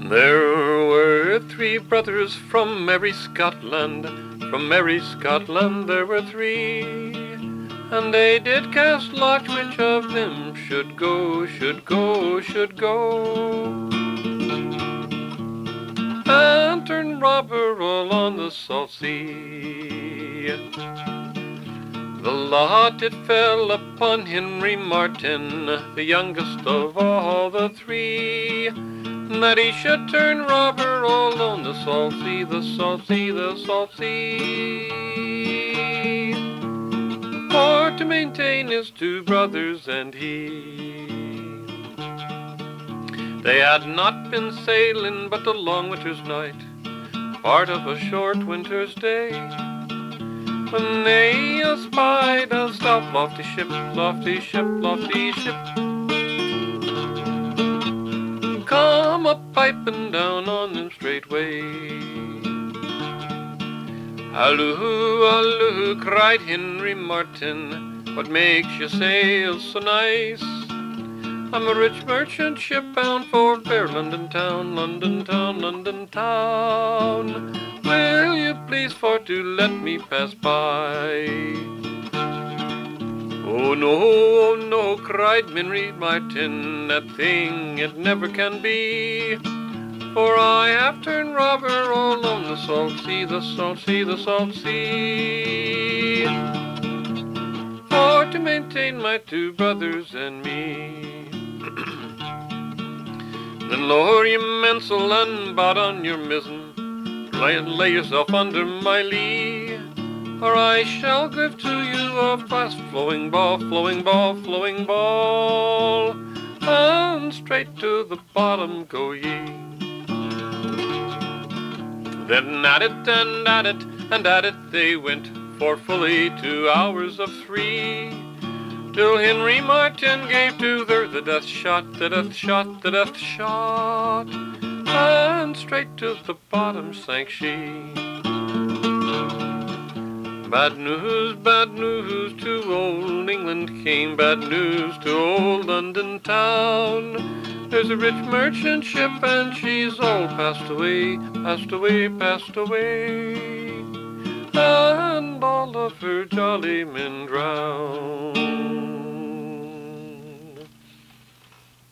There were three brothers from merry Scotland, from merry Scotland there were three, and they did cast lots which of them should go, should go, should go, and turn robber all on the salt sea. The lot it fell upon Henry Martin, the youngest of all the three, that he should turn robber all on the salt sea, the salt sea, the salt sea, for to maintain his two brothers and he. They had not been sailing but a long winter's night, part of a short winter's day, when they espied a stout lofty ship, lofty ship, lofty ship, come a-piping down on them straightway. Halloo, halloo, cried Henry Martin, what makes you sail so nice? I'm a rich merchant ship bound for fair London town, London town, London town. Will you please for to let me pass by? Oh no, cried Henry Martin, that thing it never can be, for I have turned robber all on the salt sea, the salt sea, the salt sea, for to maintain my two brothers and me. Then lower your mainsail and bout on your mizzen, lay yourself under my lee, or I shall give to you a fast flowing ball, flowing ball, flowing ball, and straight to the bottom go ye. Then at it and at it and at it they went for fully 2 hours of 3, till Henry Martin gave to her the death shot, the death shot, the death shot, and straight to the bottom sank she. Bad news to old England came, bad news to old London town. There's a rich merchant ship and she's all passed away, passed away, passed away, and all of her jolly men drowned.